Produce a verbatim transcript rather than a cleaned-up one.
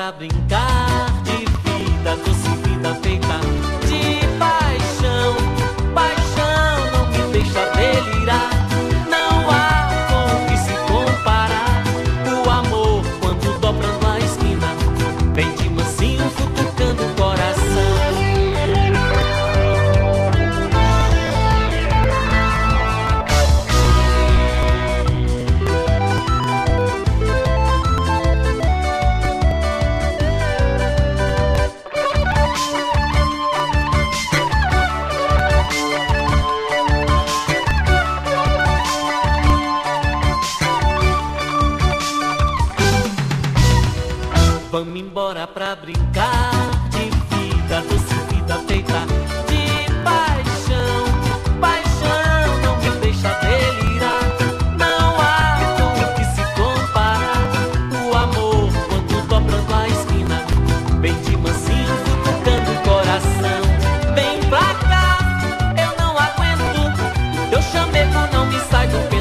pra brincar de vida, doce vida feita de paixão. Paixão não me deixa delirar, não há com o que se comparar. O amor quando dobrando a esquina, vem de mansinho cutucando o coração. Vamos embora pra brincar de vida, doce vida feita de paixão. Paixão não me deixa delirar, não há com o que se comparar. O amor quando dobrando a esquina, vem de mansinho cutucando o coração. Vem pra cá, eu não aguento, eu chamego não me sai do peito.